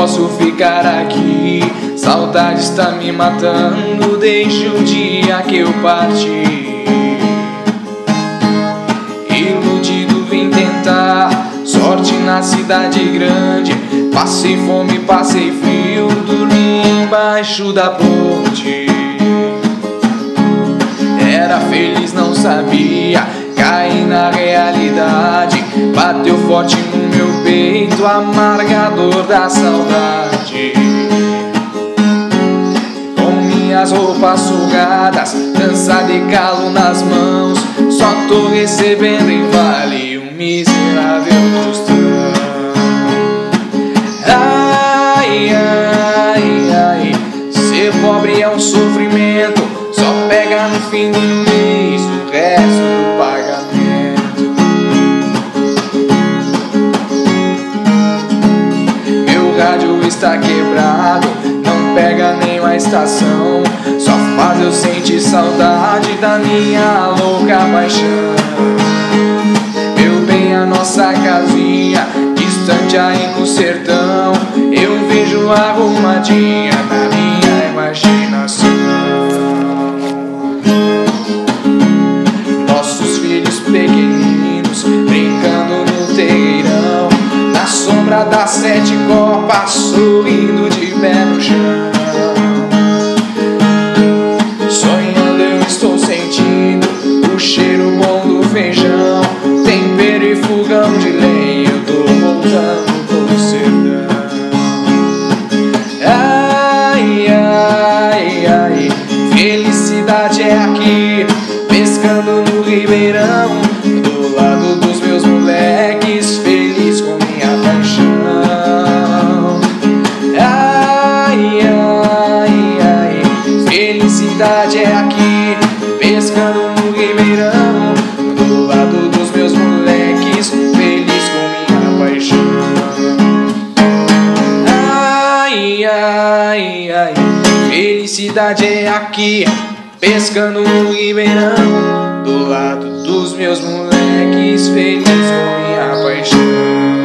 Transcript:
posso ficar aqui. Saudade está me matando desde o dia que eu parti. Iludido vim tentar sorte na cidade grande. Passei fome, passei frio, dormi embaixo da ponte. Era feliz, não sabia, caí na realidade. Bateu forte no meu peito, amargador da saudade. Com minhas roupas sugadas, dança de calo nas mãos, só tô recebendo em vale um miserável tostão. Ai, ai, ai, ser pobre é um sofrimento, só pega no fim do mês o resto do pagamento. Meu rádio está quebrado, não pega nem uma estação, só faz eu sentir saudade da minha louca paixão. Meu bem, a nossa casinha, distante aí no sertão, eu vejo arrumadinha na minha imaginação. Nossos filhos pequeninos brincando no terreirão, na sombra das 7 copas, sorrindo de pé no chão. Sonhando eu estou sentindo o cheiro bom do feijão, tempero e fogão de lenha, eu tô voltando pro sertão. Ai, ai, ai, felicidade é aqui, pescando no ribeirão, do lado dos meus moleques, feliz com minha paixão. Ai, ai, ai, felicidade é aqui, pescando no ribeirão, do lado dos meus moleques, feliz com minha paixão. Ai, ai, ai, felicidade é aqui, pescando no ribeirão, do lado dos meus moleques, feliz com minha paixão.